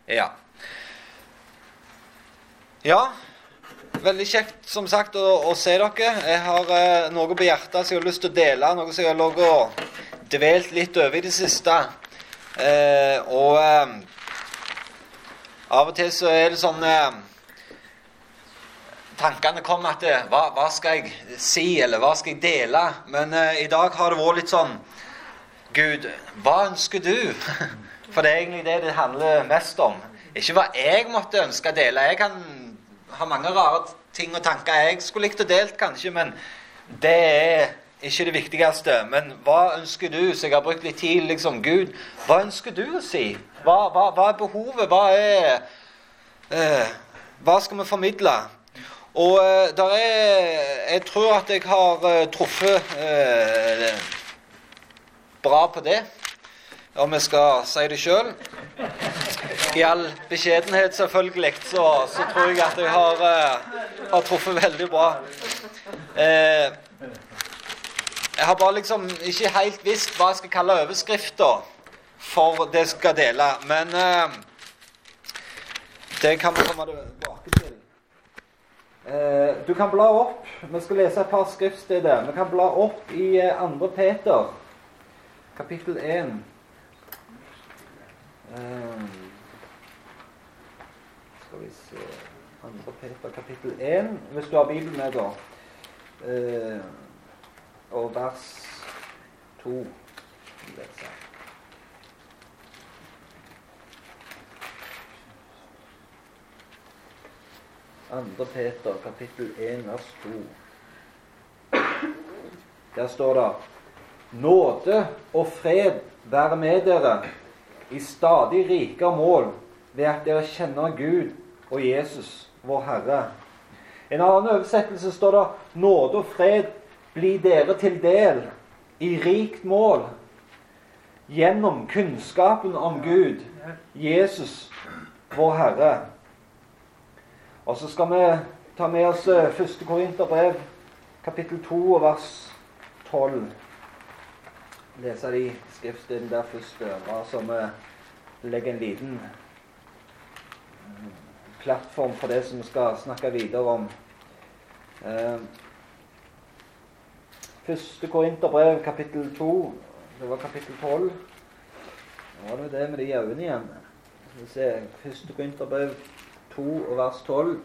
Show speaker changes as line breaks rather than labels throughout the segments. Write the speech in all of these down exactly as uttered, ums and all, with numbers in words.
Ja. Ja, veldig kjekt som sagt å, å se dere. Jeg har eh, noe på hjertet som jeg har lyst til å dele, noe som jeg har lagt og dvelt litt over i det siste. Eh, og eh, av og til så er det sånn eh, tankene kommer at det, hva, hva skal jeg si, eller hva skal jeg dele? Men eh, i dag har det vært litt sånn, Gud, hva ønsker du? For det er egentlig det det handler mest om. Ikke hva jeg måtte ønske å dele. Jeg kan ha mange rare ting og tanker jeg skulle likt å delt kanskje, men det er ikke det viktigste. Men hva ønsker du? Så jeg har brukt litt tid, liksom, Gud, hva ønsker du å si? Hva, hva, hva er behovet? Hva er eh, hva skal vi formidle? Og eh, der er, jeg tror at jeg har eh, truffet eh, bra på det, om jeg skal si det selv. I all beskjedenhet selvfølgelig, så, så tror jeg at jeg har, uh, har truffet veldig bra. Uh, jeg har bare liksom ikke helt visst hva jeg skal kalle overskrifter for det jeg skal dele, men uh, det kan vi komme tilbake til. Uh, du kan bla opp, vi skal lese et par skriftsteder. Vi kan bla opp i uh, andre Peter, kapittel én. Um, skal vi se andre Peter kapittel én, hvis du har Bibelen med da, uh, og vers to. andre Peter kapittel én, vers to. Der står det: nåde og fred være med dere i stadig rikere mål ved at dere kjenner Gud og Jesus, vår Herre. En annen oversettelse står det: nåde og fred blir dere til del i rikt mål gjennom kunnskapen om Gud, Jesus, vår Herre. Og så skal vi ta med oss første Korinterbrev, kapittel to, vers tolv. Lese de skriftstedene der først, bare som legger en liten plattform for det som vi skal snakke videre om. Første Korinterbrev, kapittel to, det var kapittel tolv. Nå var det det med de øynene igjen. Skal vi se, første Korinterbrev to, vers tolv.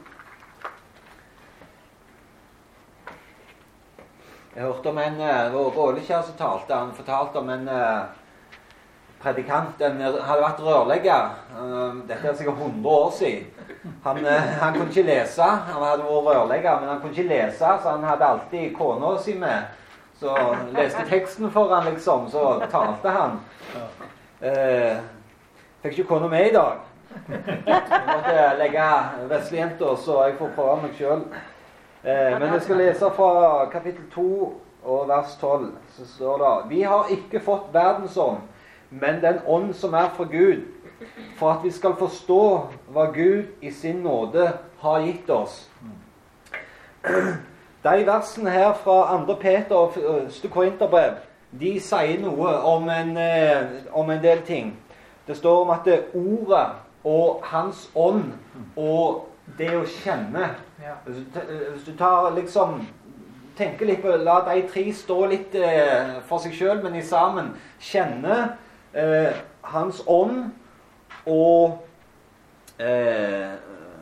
Jeg hørte om en Rålekjær som talte. Han fortalte om en uh, predikant. En hadde vært rørlegger. Uh, dette er sikkert hundre år siden. Han, uh, han kunne ikke lese. Han hadde vært rørlegger, men han kunne ikke lese, så han hadde alltid kona si med. Så leste teksten for han, liksom. Så talte han. Uh, fikk ikke kona med i dag. Jeg måtte legge veslejenter, så jeg får prøve meg selv. Eh, men jeg skal lese fra kapittel to og vers tolv. Så står det: vi har ikke fått verdens ånd, men den ånd som er fra Gud, for at vi skal forstå hva Gud i sin nåde har gitt oss. De versene her fra andre Peter og første Korinterbrev, de sier noe om en, eh, om en del ting. Det står om at det er ordet og hans ånd og det å kjenne. Ja. Hvis du tar liksom tenker litt på, la de tre stå litt eh, for seg selv, men i sammen kjenne eh, hans ånd og eh,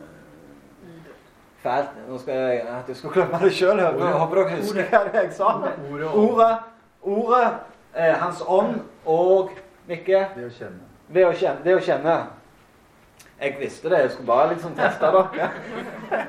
fælt, nå skal jeg at jeg skal klemme det selv, jeg håper dere husker hva jeg sa. Ordet, ordet eh, hans ånd og Mikke,
det å kjenne.
Det å kjenne, det å kjenne. Jeg visste det, jeg skulle bare liksom teste dere.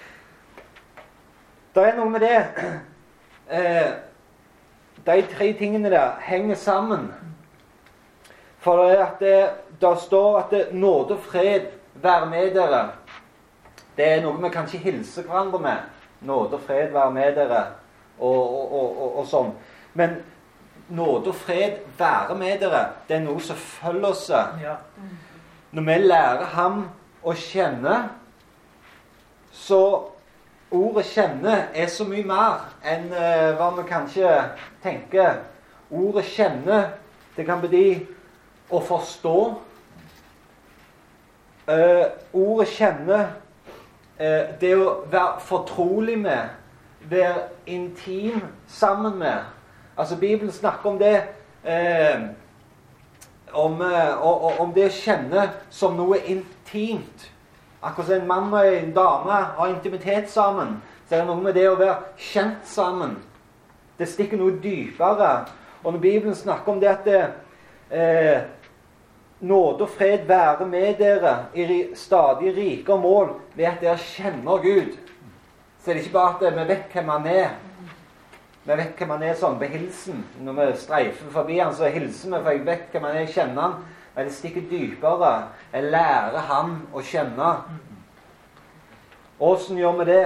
Det er noe med det. Eh, de tre tingene der henger sammen. For det er at det, der står at det, nåde og fred være med dere. Det er noe vi kan ikke hilse hverandre med. Nåde og fred være med dere. Og, og, og, og, og sånn. Men nåde og fred være med dere, det er noe som følger oss. Ja. Når vi lærer ham å kjenne, så ordet kjenne er så mye mer enn uh, hva vi kanskje tenker. Ordet kjenne, det kan bety å forstå. uh, ordet kjenne, uh, det å være fortrolig med, være intim sammen med. Altså Bibelen snakker om det, uh, om, uh, om det å kjenne som noe intimt. Akkurat som en mann og en dame har intimitet sammen, så er det noe med det å være kjent sammen. Det stikker noe dypere. Og når Bibelen snakker om det at det, eh, nåde og fred være med dere i stadig rikere mål ved at dere kjenner Gud, så er det ikke bare at vi vet hvem han er. Vi vet hvem han er sånn ved hilsen. Når vi streifer forbi han, så hilser vi, for jeg vet hvem han er, jeg kjenner han. Men det stikker dypere. Jeg lærer han å kjenne. Hvordan gjør vi det?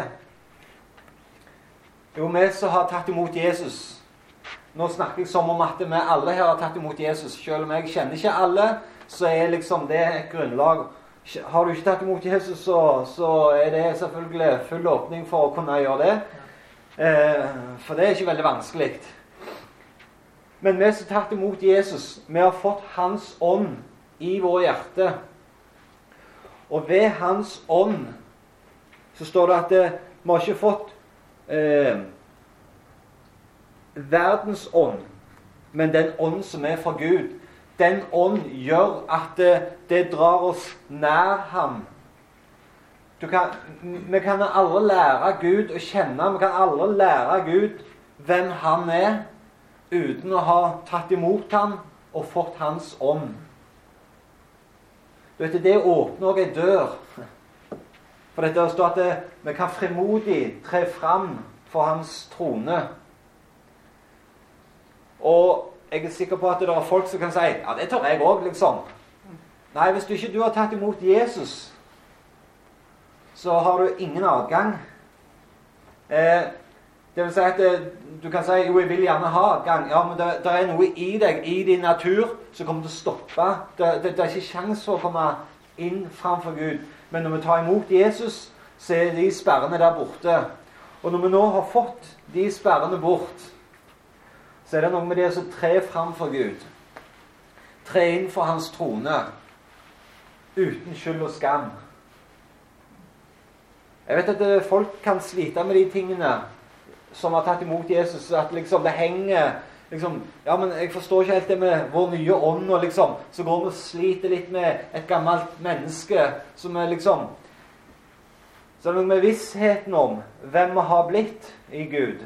Jo, vi som har tatt imot Jesus. Nå snakker jeg som om at vi alle her har tatt imot Jesus. Selv om jeg kjenner ikke alle, så er liksom det et grunnlag. Har du ikke tatt imot Jesus, så, så er det selvfølgelig full åpning for å kunne gjøre det. Eh, for det er ikke veldig vanskelig. Men vi som har tatt imot Jesus, vi har fått hans ånd i vår hjerte. Og ved hans ånd så står det at det, vi har ikke fått eh, verdens ånd, men den ånd som er fra Gud. Den ånd gjør at det, det drar oss nær ham. Du kan, vi kan aldri lære Gud å kjenne, vi kan aldri lære Gud hvem han er, uten å ha tatt imot ham og fått hans ånd. Du vet, det åpner også en dør. For dette står at det, vi kan frimodig tre fram for hans trone. Og jeg er sikker på at det er folk som kan si, ja, det tør jeg også, liksom. Nei, hvis du ikke du har tatt imot Jesus, så har du ingen adgang. Eh, det vil si at det, du kan si, jo, jeg vil gjerne ha adgang. Ja, men det, det er noe i deg, i din natur, som kommer til å stoppe. Det, det, det er ikke sjans for å komme inn framfor Gud. Men når vi tar imot Jesus, så er de sperrene der borte. Og når vi nå har fått de sperrene bort, så er det noe med det som trer fram for Gud. Tre inn for hans trone, uten skyld og skam. Jeg vet at folk kan slite med de tingene som har tatt imot Jesus, at liksom det henger, liksom, ja, men jeg forstår ikke helt det med vår nye ånd, og liksom, så går vi og sliter litt med et gammelt menneske, som er liksom, så er det noe med vissheten om hvem vi har blitt i Gud.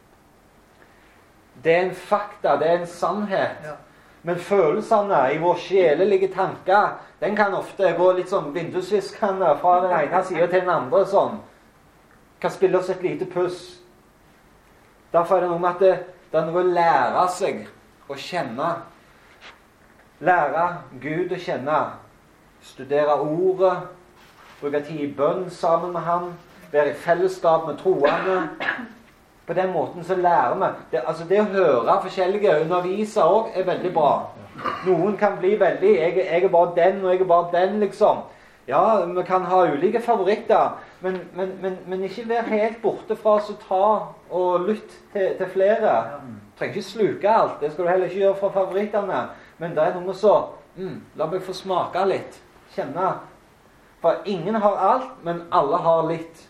Det er en fakta, det er en sannhet. Ja. Men følelsene i vår sjelelige tanker, den kan ofte gå litt sånn vindusviskende fra den ene siden til den andre, sånn. Kan spille oss et lite puss. Derfor er det noe med at det, det er noe å lære seg å kjenne. Lære Gud å kjenne. Studere ordet, bruke tid i bønn sammen med han, være i fellesskap med troende. På den måten så lærer vi. Det, altså det å høre forskjellige undervisere også er veldig bra. Noen kan bli veldig, jeg, jeg er bare den, og jeg er bare den, liksom. Ja, vi kan ha ulike favoritter, men, men, men, men ikke være helt borte fra oss å ta og lytte til, til flere. Du trenger ikke sluke alt, det skal du heller ikke gjøre fra favorittene. Men det er noe med så, mm, la meg få smake litt, kjenne. For ingen har alt, men alle har litt.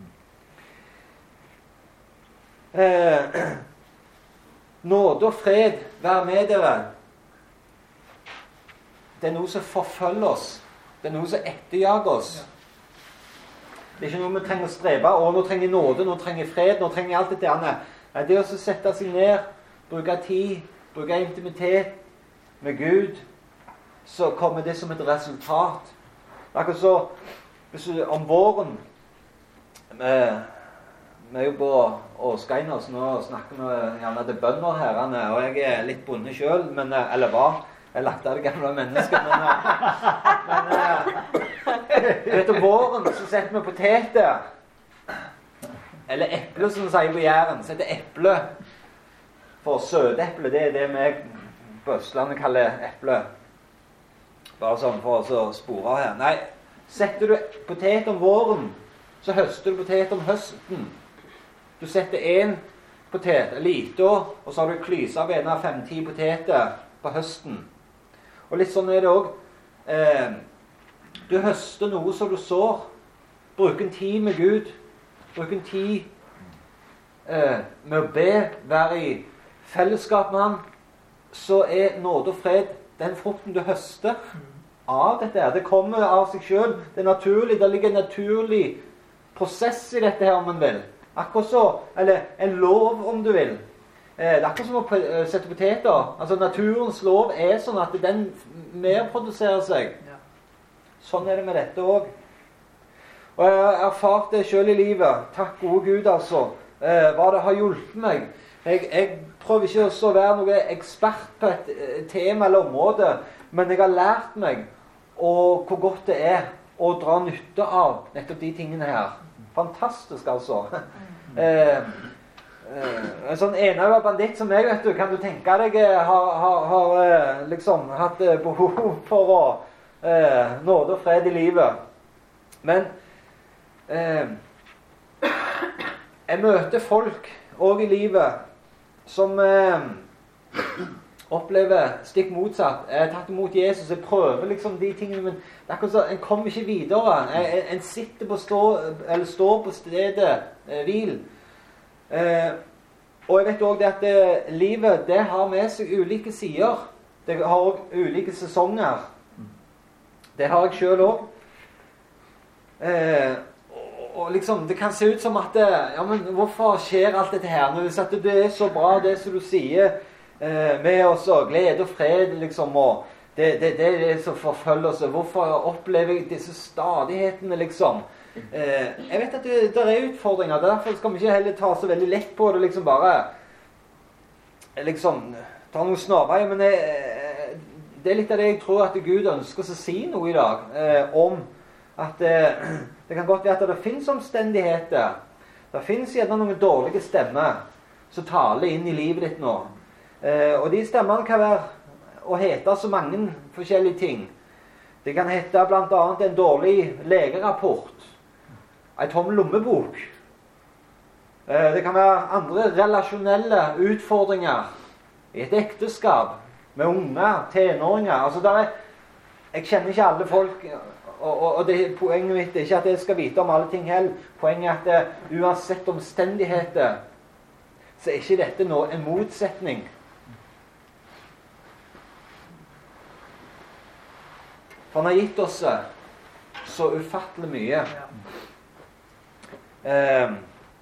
Eh, nåde og fred være med dere. Det er noe som forfølger oss. Det er noe som etterjager oss. Det er ikke noe vi trenger å strebe. Å, nå trenger jeg nåde, nå trenger jeg fred, nå trenger jeg alt dette annet. Nei, det er å sette seg ned, bruke tid, bruke intimitet med Gud, så kommer det som et resultat. Akkurat så, hvis du, om våren, eh, vi er jo på Åskeiners, nå snakker vi gjerne til bønder herrene, og jeg er litt bonde selv, men, eller hva? Jeg lagt av det gamle mennesket, men, men etter våren så setter vi poteter, eller eple som sier på Jæren, setter eple, for sødeple, det er det vi på Østlandet kaller eple. Bare sånn for å spore her. Nei, setter du potet om våren, så høster du potet om høsten. Du setter en potet, en lite, og så har du klysa av en av fem-ti poteter på høsten. Og litt sånn er det også. Eh, Du høster noe som du sår. Bruk en tid med Gud. Bruk en tid eh, med å be, være i fellesskap med Han. Så er nåde og fred den frukten du høster av dette her. Det kommer av seg selv. Det er naturlig. Det ligger en naturlig prosess i dette her, om man vil. Akkurat så, eller en lov, om du vil. Eh, det er akkurat som å sette poteter. Altså, naturens lov er sånn at den mer produserer seg. Sånn er det med dette også. Og jeg har erfart det selv i livet. Takk gode Gud, altså. Eh, hva det har hjulpet meg. Jeg, jeg prøver ikke å være noen ekspert på et tema eller område, men jeg har lært meg og hvor godt det er å dra nytte av nettopp de tingene her. Fantastisk, altså. eh, eh, en sånn enøyet banditt som jeg, vet du, kan du tenke deg, har, har, har liksom hatt behov for å eh, nåde og fred i livet. Men eh, jeg møter folk også i livet som eh, opplever stikk motsatt. Jeg har tatt imot Jesus, jeg prøver liksom de tingene, men det er akkurat så, en kommer ikke videre. En, en sitter på stå, eller står på stedet eh, hvil. Eh, og jeg vet også det at det, livet, det har med seg ulike sider. Det har også ulike sesonger. Det har jeg selv også. Eh, og liksom, det kan se ut som at det, ja, men hvorfor skjer alt dette her? Når det, det er så bra, det som du sier, eh, med oss, glede og fred, liksom, og det, det, det er det som forfølger oss. Hvorfor opplever jeg disse stadighetene, liksom? Eh, jeg vet at det, det er utfordringer, derfor skal vi ikke heller ta så veldig lett på det, liksom bare, liksom, ta noen snarveier, men jeg, det er litt av det jeg tror at Gud ønsker å si noe i dag, eh, om at eh, det kan godt være at det finnes omstendigheter. Det finnes gjerne noen dårlige stemmer som taler inn i livet ditt nå. Eh, og de stemmene kan være å hete så mange forskjellige ting. Det kan hete blant annet en dårlig legerapport, en tom lommebok. Eh, det kan være andre relasjonelle utfordringer i et ekteskap med unger, tenåringer. Altså, der er, jeg kjenner ikke alle folk. Og, og, og det, poenget mitt er ikke at jeg skal vite om alle ting heller. Poenget er at det, uansett omstendigheter, så er ikke dette nå en motsetning. For han har gitt oss så ufattelig mye. Eh,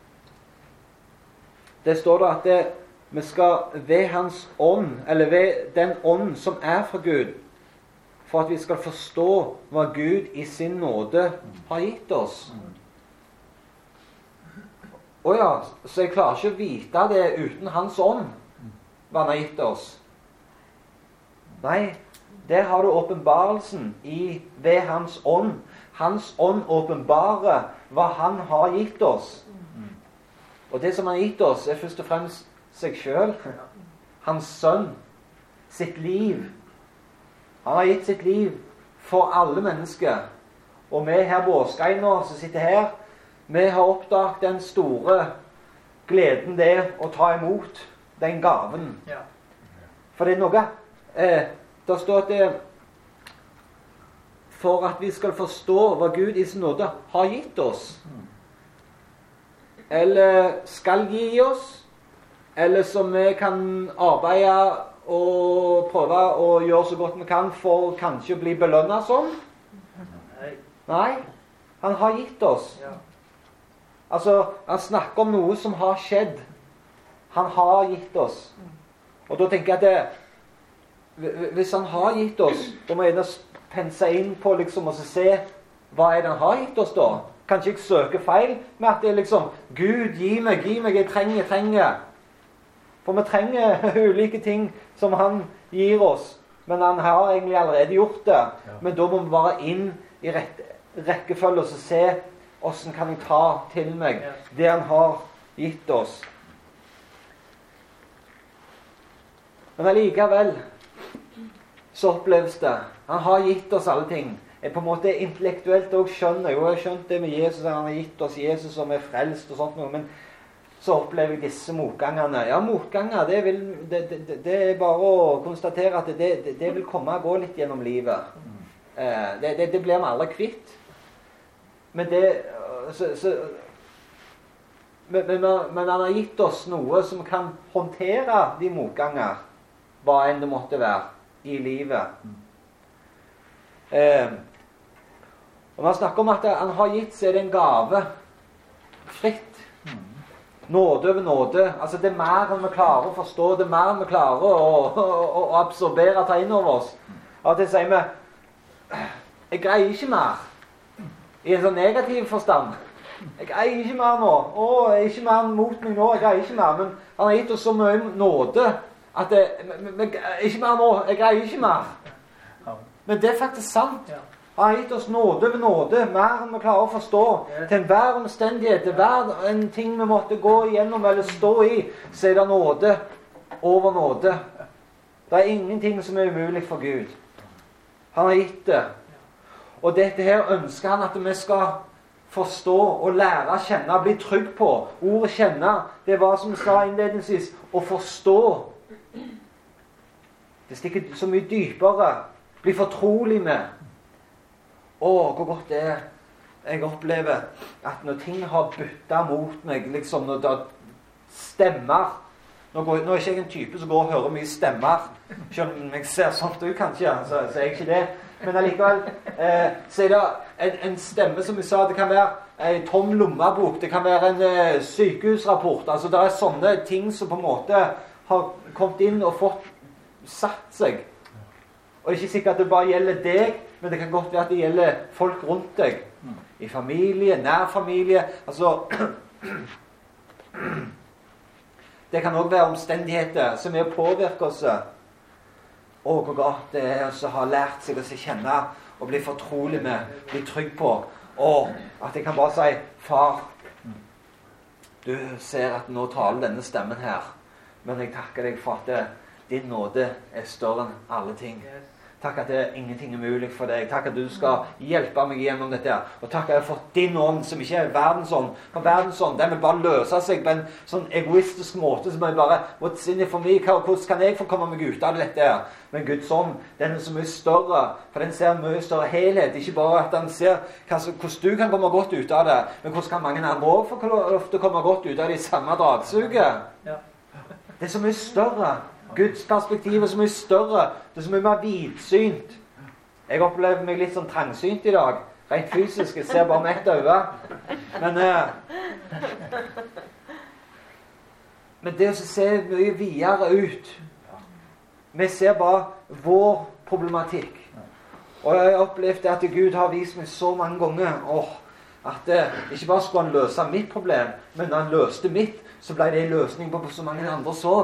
det står da at det, vi skal ved hans ånd, eller ved den ånd som er fra Gud, for at vi skal forstå hva Gud i sin nåde har gitt oss. Og ja, så jeg klarer ikke å vite det uten hans ånd, hva han har gitt oss. Nei, der har du åpenbarelsen i, ved hans ånd. Hans ånd åpenbarer hva han har gitt oss. Og det som han har gitt oss, er først og fremst seg selv, hans sønn, sitt liv. Han har gitt sitt liv for alle mennesker. Og vi her på Åsgei nå, som sitter her, vi har oppdaget den store gleden det å ta imot den gaven. Ja. For det er noe, eh, der står at det, for at vi skal forstå hva Gud i sin nåde har gitt oss, eller skal gi oss, eller som vi kan arbeide og prøve å gjøre så godt vi kan for kanskje å bli belønnet sånn. Nei, han har gitt oss. Altså, han snakker om noe som har skjedd. Han har gitt oss. Og da tenker jeg at det, hvis han har gitt oss, da må jeg pense inn på liksom å se hva er det han har gitt oss da. Kanskje jeg søker feil med at det er liksom Gud, gi meg, gi meg, jeg trenger, jeg trenger. For vi trenger ulike ting som han gir oss. Men han har egentlig allerede gjort det. Ja. Men da må vi bare inn i rett, rekkefølge og se hvordan kan jeg ta til meg det han har gitt oss. Men allikevel så oppleves det. Han har gitt oss alle ting. Jeg på en måte intellektuelt også skjønner. Jo, jeg har skjønt det med Jesus. Han har gitt oss Jesus som er frelst og sånt noe. Men så opplever jeg disse motgangene. Ja, motganger, det, vil, det, det, det er bare å konstatere at det, det, det vil komme og gå litt gjennom livet. Eh, det, det, det blir vi aldri kvitt. Men det så, så, men, men, men han har gitt oss noe som kan håndtere de motganger, hva enn det måtte være, i livet. Eh, og når han snakker om at han har gitt, så er det en gave. Fritt. Nåde over nåde. Altså det er mer enn vi klarer å forstå, det er mer enn vi klarer å, å, å, å absorbere, ta inn over oss. Av og til sier vi, jeg greier ikke mer. I en sånn negativ forstand. Jeg greier ikke mer nå. Å, jeg er ikke mer mot meg nå, jeg greier ikke mer. Men han har gitt oss så mye nåde, at det, men, men, ikke mer nå, jeg greier ikke mer. Men det er faktisk sant. Han har gitt oss nåde ved nåde, mer enn vi klarer å forstå. Til enhver omstendighet, til hver en ting vi måtte gå igjennom eller stå i, så er det nåde over nåde. Det er ingenting som er umulig for Gud. Han har gitt det. Og dette her ønsker han at vi skal forstå og lære å kjenne, bli trygg på. Ordet kjenne, det var som vi sa innledningsvis, å forstå. Det stikker så mye dypere. Bli fortrolig med. Å, hvor godt det er. Jeg opplever at når ting har byttet mot meg, liksom når det stemmer. Nå, går, nå er ikke jeg en type som går og hører mye stemmer. Selv om jeg ser sånt ut kanskje, så, så er jeg ikke det. Men allikevel, eh, så er det en, en stemme som vi sa, det kan være en tom lommebok, det kan være en eh, sykehusrapport. Altså det er sånne ting som på en måte har kommet inn og fått satt seg. Og det er ikke sikkert at det bare gjelder deg, men det kan godt være at det gjelder folk rundt deg. I familie, nær familie. Altså, det kan også være omstendigheter som er å påvirke oss. Å, hvor godt det er å ha lært seg å se kjenne og bli fortrolig med, bli trygg på. Og at jeg kan bare si, far, du ser at nå taler denne stemmen her, men jeg takker deg for at det, din nåde er større enn alle ting. Takk at det er ingenting umulig for deg. Takk at du skal hjelpe meg gjennom dette. Og takk at jeg har fått din ånd, som ikke er verdensånd. For verdensånd, den vil bare løse seg på en sånn egoistisk måte, som er bare, what's in it for me? Hvordan kan jeg få komme meg ut av dette her? Men Guds ånd, den er så mye større, for den ser en mye større helhet. Ikke bare at den ser hvordan du kan komme godt ut av det, men hvordan kan mange andre også få lov til å komme godt ut av det i samme dragsuget. Det er så mye større. Guds perspektiv er så mye større. Det er så mye mer vidsynt. Jeg opplever meg litt sånn trangsynt i dag. Rent fysisk. Jeg ser bare med ett øye. Men, eh, men det å se mye videre ut. Vi ser bare vår problematikk. Og jeg har opplevd at Gud har vist meg så mange ganger åh, at eh, ikke bare skulle han løse mitt problem, men når han løste mitt, så ble det en løsning på så mange andre så.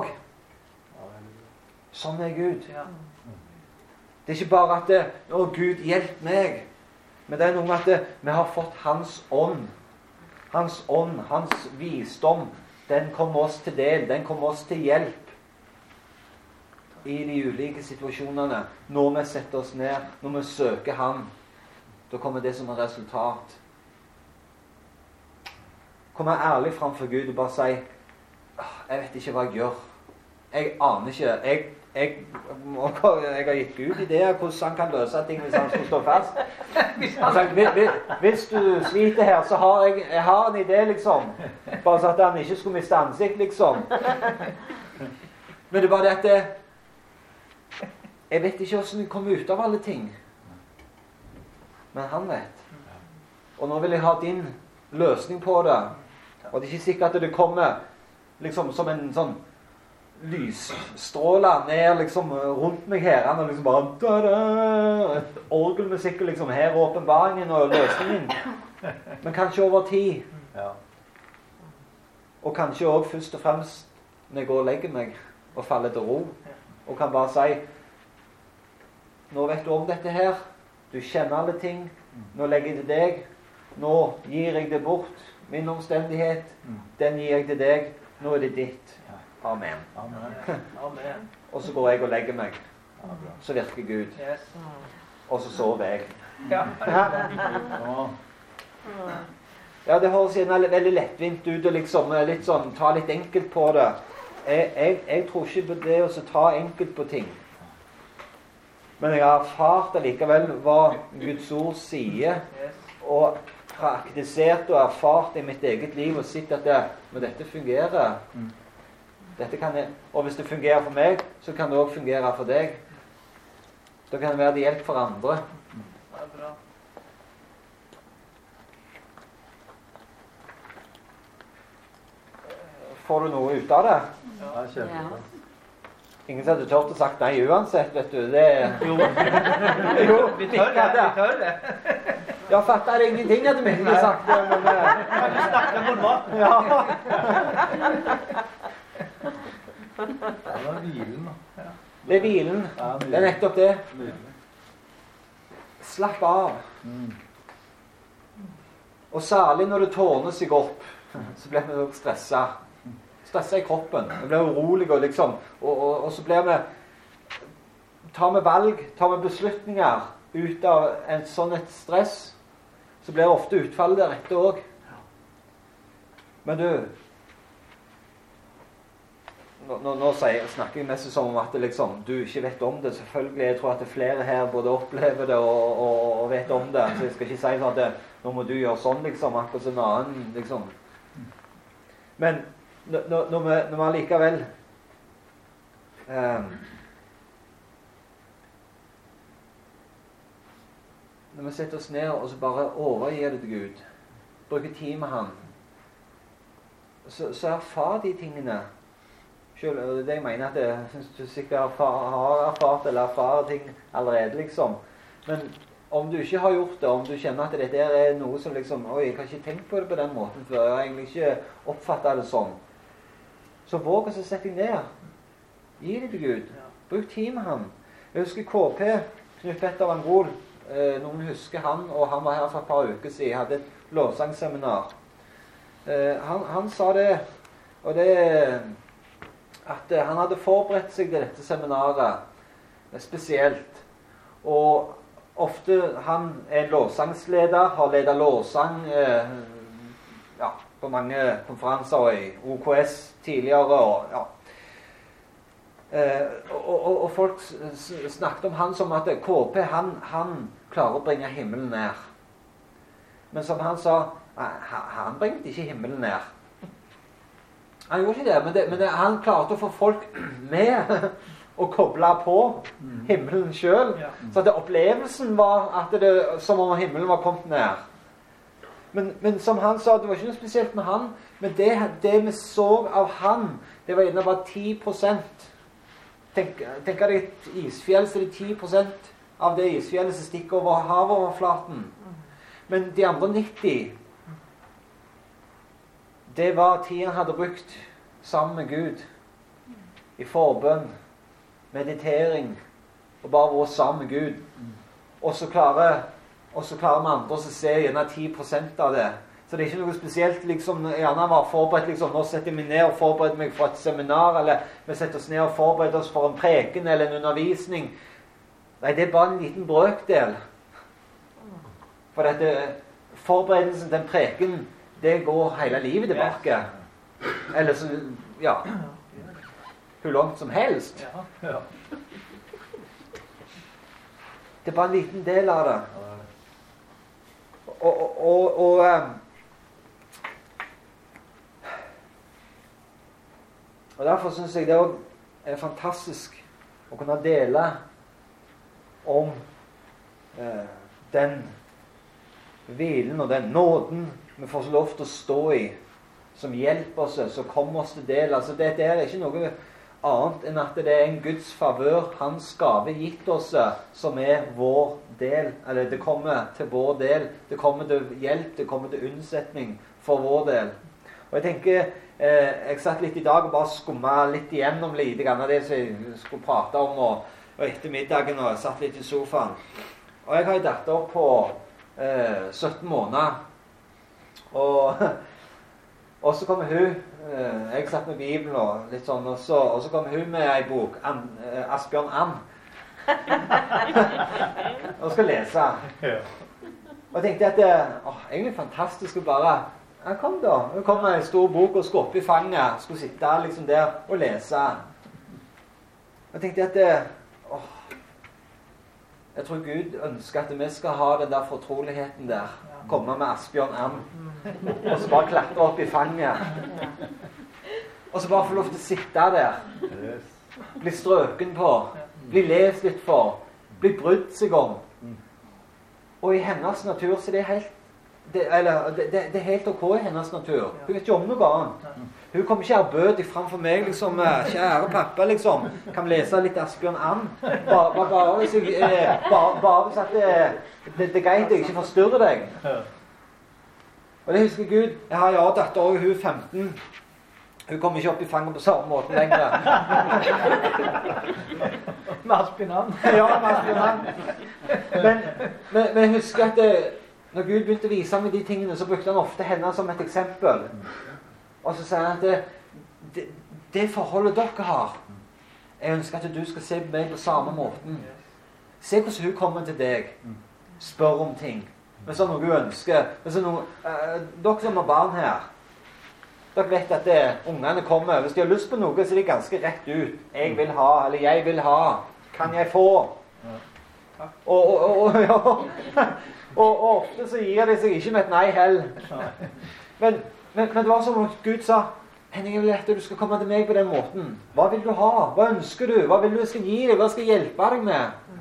Sånn er Gud. Det er ikke bare at det, å Gud hjelp meg, men det er noe med at det, vi har fått hans ånd. Hans ånd, hans visdom, den kommer oss til del, den kommer oss til hjelp i de ulike situasjonene. Når vi setter oss ned, når vi søker ham, da kommer det som er resultat. Kommer ærlig frem for Gud og bare si, jeg vet ikke hva jeg gjør. Jeg aner ikke. Jeg Jeg, jeg har gitt Gud ideer hvordan han kan løse ting hvis han skal stå fast. Altså, hvis du sliter her, så har jeg, jeg har en idé, liksom. Bare så at han ikke skulle miste ansikt, liksom. Men det er bare det at det, jeg vet ikke hvordan jeg kommer ut av alle ting. Men han vet. Og nå vil jeg ha din løsning på det. Og det er ikke sikkert at det kommer liksom som en sånn lysstråler ned liksom rundt meg her, og liksom bare da-da, orgelmusikk liksom her, åpenbaringen og løsningen, men kanskje over tid, ja. Og kanskje også først og fremst når jeg går og legger meg og faller til ro, og kan bare si, nå vet du om dette her, du kjenner alle ting, nå legger jeg til deg, nå gir jeg det bort, min omstendighet, den gir jeg til deg, nå er det ditt. Amen. Amen. Amen. Og så går jeg og legger meg. Så virker Gud. Yes. Og så sover jeg. Ja. Ja, det høres gjerne veldig lettvint ut og liksom litt sånn, ta litt enkelt på det. Jeg, jeg, jeg tror ikke på det å ta enkelt på ting. Men jeg har erfart allikevel hva Guds ord sier, og praktisert og erfart i mitt eget liv, og sett at det, men dette fungerer. Dette kan jeg, og hvis det fungerer for meg, så kan det også fungere for deg. Da kan det være til hjelp for andre.
Det er bra.
Får du noe ut av det?
Ja,
Ja.
Ingen som hadde tørt å sagt nei uansett, vet du. Det
Jo,
jo,
vi tør det. Vi tør det.
Jeg fattet ingenting hadde vi ikke sagt det, men eh,
Kan du snakke på mat?
ja.
Det var hvilen, da.
Det er hvilen.
Ja,
Det er nettopp det.
Nydelig.
Slapp av.
Mm.
Og særlig når det tårner seg opp, så blir vi også stresset. Stresset i kroppen. Vi blir urolige, og liksom, og, og, og så blir vi, tar vi valg, tar vi beslutninger ut av en sånn et stress, så blir ofte utfallet der etter også. Men du, nå, nå, nå sier, snakker jeg mest som om at det liksom, du ikke vet om det. Selvfølgelig, jeg tror at det er flere her både opplever det og, og, og vet om det. Så jeg skal ikke si sånn at det, nå må du gjøre sånn, liksom, akkurat som en annen, liksom. Men når, når, vi, når vi allikevel um, når vi setter oss ned og så bare overgir det til Gud, bruker tid med Han, så, så erfar de tingene. Selv, og det er det jeg mener, at jeg synes du sikkert erfar, har erfart eller erfarer ting allerede, liksom. Men om du ikke har gjort det, om du kjenner at dette er noe som liksom, oi, jeg har ikke tenkt på det på den måten før, jeg har egentlig ikke oppfattet det sånn, så våg å sette deg ned. Gi det til Gud. Bruk tid med Han. Jeg husker K P, Knut Petter Angol, eh, noen husker han, og han var her for et par uker siden, hadde et lovsangseminar. Eh, han, han sa det, og det at eh, han hadde forberedt seg til dette seminaret, eh, spesielt, og ofte han er en lovsangsleder, har ledet lovsang eh, ja, på mange konferanser i O K S tidligere, og ja. Eh, og, og, og folk snakket om han som at K P, han, han klarer å bringe himmelen ned. Men som han sa, han bringte ikke himmelen ned. Han gjorde ikke det, men, det, men det, han klarte å få folk med og koble på himmelen selv. Ja. Så at opplevelsen var at det, som om himmelen var kommet ned. Men, men som han sa, det var ikke noe spesielt med han, men det, det vi så av han, det var gjerne bare ti prosent. Tenk, tenk deg et isfjell, så det er ti prosent av det isfjellet som stikker over havoverflaten. Men de andre nitti, det var tiden han hadde brukt sammen med Gud, i forbønn, meditering, og bare vært sammen med Gud. Og så klarer, og så klarer vi andre å se gjerne ti prosent av det. Så det er ikke noe spesielt, liksom, gjerne var forberedt, liksom, nå setter jeg meg ned og forbereder meg for et seminar, eller vi setter oss ned og forbereder oss for en preken eller en undervisning. Nei, det er bare en liten brøkdel. For dette, forberedelsen til en preken, det går hele livet tilbake. Eller så, ja, hvor langt som helst.
Ja.
Det er bare en liten del av det. Og, og, og, og um, og derfor synes jeg det er fantastisk å kunne dele om eh, den hvilen og den nåden vi får så lov til å stå i, som hjelper oss, som kommer oss til del. Altså, dette er ikke noe annet enn at det er en Guds favør, hans gave gitt oss, som er vår del. Eller det kommer til vår del. Det kommer til hjelp, det kommer til unnsetning for vår del. Og jeg tenker, eh, jeg satt litt i dag og bare skummet litt igjennom litt av det som jeg skulle prate om, og, og etter middagen, og jeg satt litt i sofaen. Og jeg har en datter på eh, sytten måneder, og, og så kommer hun, eh, jeg satt med Bibelen og litt sånn, og så, og så kommer hun med en bok, An, eh, Asbjørn Ann. Og skal lese. Og jeg tenkte at det åh, egentlig fantastisk å bare, ja, kom da. Hun kom med en stor bok og skulle opp i fanget, skulle sitte liksom der og lese. Og jeg tenkte at det, åh, Jeg tror Gud ønsker at vi skal ha den der fortroligheten der. Komme med Asbjørn Am. Og så bare klatre opp i fanget. Og så bare få lov til å sitte der. Bli strøken på. Bli lest litt for. Bli brydd seg om. Og i hennes natur så det er helt det, eller, det, det, det er helt ok i hennes natur. Hun vet ikke om noe annet. Hun kommer ikke ærbødig framfor meg liksom, kjære pappa, liksom. Kan lese litt Asbjørn Am. Bare, bare, bare hvis jeg, eh, bare, bare hvis at det, det, det er greit jeg ikke forstyrrer deg. Og det husker Gud. Jeg har ja datter også, hun er femten. Hun kommer ikke opp i fanget på samme måten lenger.
Med Asbjørn Am.
Ja, med Asbjørn Am. Men, men, men jeg husker at det, når Gud begynte å vise meg de tingene, så brukte han ofte henne som et eksempel. Og så sier han at det, det, det forholdet dere har, jeg ønsker at du skal se på meg på samme måten. Se hvordan hun kommer til deg. Spør om ting. Hvis det er noe hun ønsker. Hvis det er noe, uh, dere som har barn her, dere vet at det, ungene kommer. Hvis de har lyst på noe, så er de ganske rett ut. Jeg vil ha, eller jeg vil ha. Kan jeg få? Og, og, og, og, ja. og, og ofte så gir de seg ikke med et nei hell. Men, men, men det var som at Gud sa, Henning, jeg vil at du skal komme til meg på den måten. Hva vil du ha? Hva ønsker du? Hva vil du jeg skal gi deg? Hva skal jeg hjelpe deg med?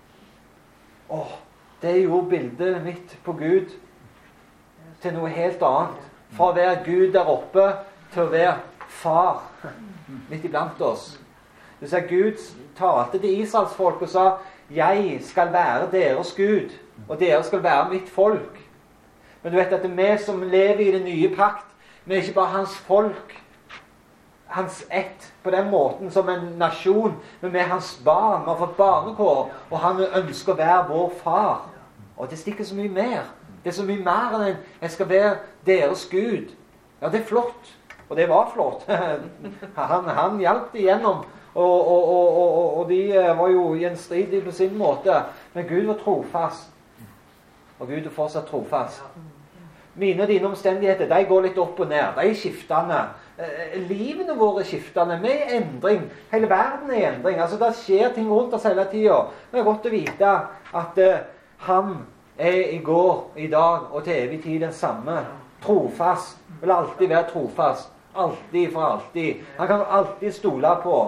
Åh, det gjorde bildet mitt på Gud til noe helt annet. Fra å være Gud der oppe til å være far midt iblant oss. Du ser, Gud talte til Israels folk og sa, jeg skal være deres Gud, og dere skal være mitt folk. Men du vet at det er vi som lever i den nye pakt, vi er ikke bare hans folk, hans ett, på den måten som en nasjon, men vi er hans barn, vi har fått barnekår, og han ønsker å være vår far. Og det stikker så mye mer. Det er så mye mer enn en, jeg skal være deres Gud. Ja, det er flott. Og det var flott. han, han hjalp det igjennom. Og, og, og, og, og de var jo gjenstridige på sin måte. Men Gud var trofast. Og Gud er fortsatt trofast. Mine og dine omstendigheter, de går litt opp og ned. De er skiftende. Eh, livene våre er skiftende. Vi er i endring. Hele verden er i endring. Altså, det skjer ting rundt oss hele tiden. Det er godt å vite at eh, han er i går, i dag og til evig tid den samme. Trofast. Vil alltid være trofast. Alltid for alltid. Han kan alltid stole på.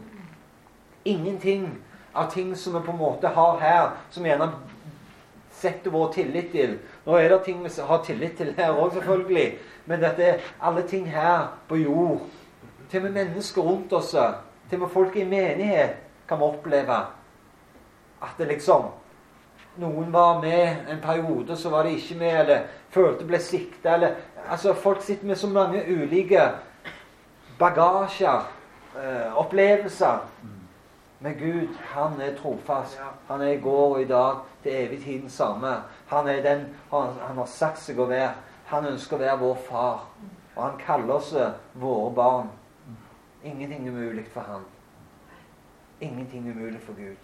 Ingenting av ting som vi på en måte har her, som gjerne setter vår tillit til. Nå er det ting vi har tillit til her også, selvfølgelig. Men dette er alle ting her på jord. Til og med mennesker rundt oss, til og med folk i menighet, kan vi oppleve at det liksom noen var med en periode, så var de ikke med, eller følte ble siktet, eller altså folk sitter med så mange ulike bagasjer, øh, opplevelser. Men Gud, han er trofast. Han er i går og i dag, til evig tiden samme. Han er den han, han har sagt seg å være. Han ønsker å være vår far. Og han kaller oss våre barn. Ingenting er umulig for han. Ingenting er umulig for Gud.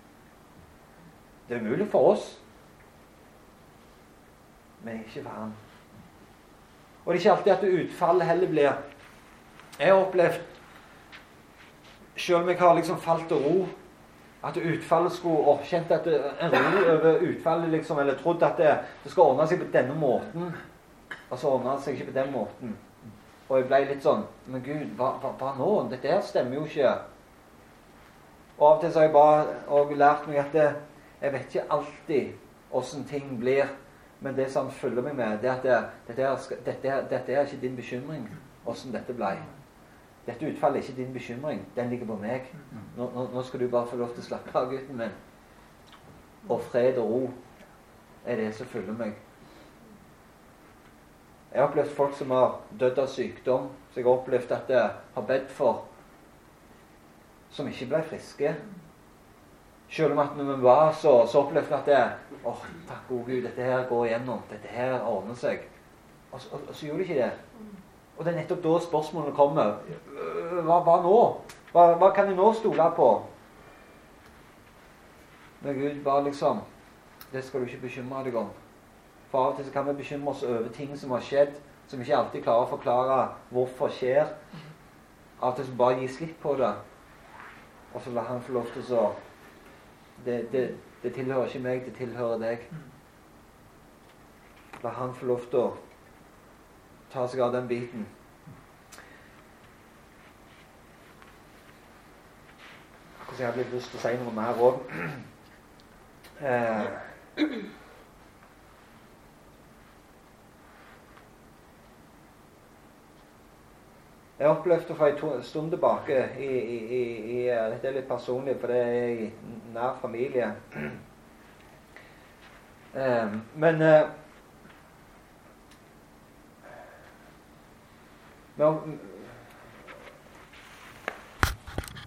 Det er umulig for oss, men ikke for han. Og det er ikke alltid at utfallet heller blir. Jeg har opplevd, selv om jeg har liksom falt til ro, at utfallet skulle, og kjent at det, en ro over utfallet liksom, eller trodd at det, det skal ordne seg på denne måten, og så ordner det seg ikke på den måten. Og jeg ble litt sånn, men Gud, hva, hva, hva nå? Dette her stemmer jo ikke. Og av og til så har jeg bare og lært meg at det, jeg vet ikke alltid hvordan ting blir, men det som følger meg med, det er at det, dette, er, dette, er, dette er ikke din bekymring, hvordan dette ble. Dette utfallet er ikke din bekymring, den ligger på meg. Nå, nå, nå skal du bare få lov til å slappe av, gutten min. Og fred og ro er det som følger meg. Jeg har opplevd folk som har dødd av sykdom, så jeg har opplevd at jeg har bedt for, som ikke ble friske. Selv om at når vi var så, så opplevde jeg at det, åh, takk gode Gud, dette her går igjennom, dette her ordner seg. Og, og, og så gjorde de ikke det. Og det er nettopp da spørsmålene kommer. Hva, hva nå? Hva, hva kan jeg nå stole på? Men Gud bare liksom, det skal du ikke bekymre deg om. For av og til så kan vi bekymre oss over ting som har skjedd, som vi ikke alltid klarer å forklare hvorfor skjer. Av og til så bare gi slipp på det. Og så la han få lov til å Det, det, Det tilhører ikke meg, det tilhører deg. La han få lov til å ta seg av den biten. Hvordan jeg hadde litt lyst til å si noe mer òg. Eh. Jeg opplevde for en stund tilbake i, i, i, i, dette er litt personlig, for det er i nær familie. Eh, men eh, vi,